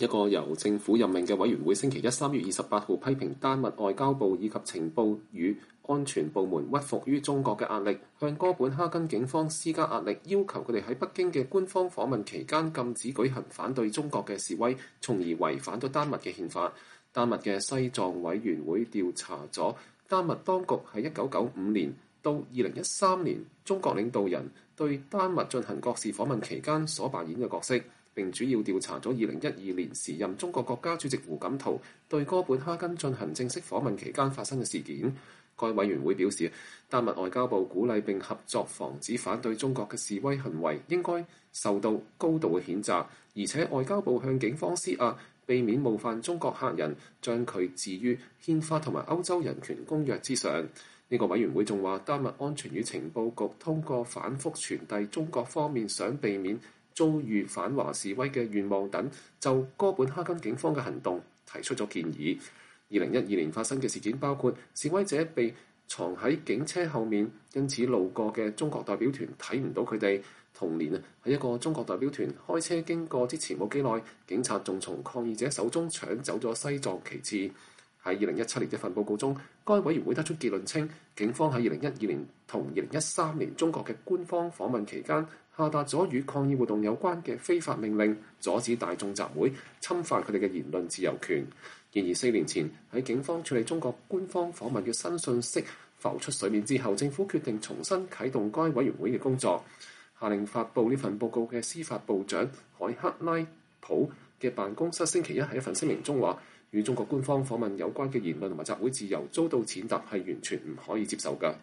一個由政府任命嘅委員會星期一3月28號批評丹麥外交部以及情報與安全部門屈服於中國嘅壓力，向哥本哈根警方施加壓力，要求佢哋喺北京嘅官方訪問期間禁止舉行反對中國嘅示威，從而違反咗丹麥嘅憲法。丹麥嘅西藏委員會調查咗丹麥當局喺1995年到2013年中國領導人對丹麥進行國事訪問期間所扮演嘅角色，並主要調查咗2012年時任中國國家主席胡錦濤對哥本哈根進行正式訪問期間發生嘅事件。該委員會表示，丹麥外交部鼓勵並合作防止反對中國嘅示威行為，應該受到高度嘅譴責，而且外交部向警方施壓，避免冒犯中國客人，將佢置於憲法同埋歐洲人權公約之上。呢個委員會仲話，丹麥安全與情報局通過反覆傳遞中國方面想避免遭遇反華示威嘅願望等，就哥本哈根警方嘅行動提出咗建議。2012年發生嘅事件包括示威者被藏喺警車後面，因此路過嘅中國代表團睇唔到佢哋。同年喺一個中國代表團開車經過之前冇幾耐，警察仲從抗議者手中搶走咗西藏旗幟。喺2017年一份報告中，該委員會得出結論稱，警方喺2012年同2013年中國嘅官方訪問期間，下達咗與抗議活動有關嘅非法命令，阻止大眾集會，侵犯佢哋嘅言論自由權。然而4年前喺警方處理中國官方訪問嘅新信息浮出水面之後，政府決定重新啟動該委員會嘅工作。下令發布呢份報告嘅司法部長海克拉普嘅辦公室星期一喺一份聲明中話，與中國官方訪問有關嘅言論同埋集會自由遭到踐踏係完全唔可以接受㗎。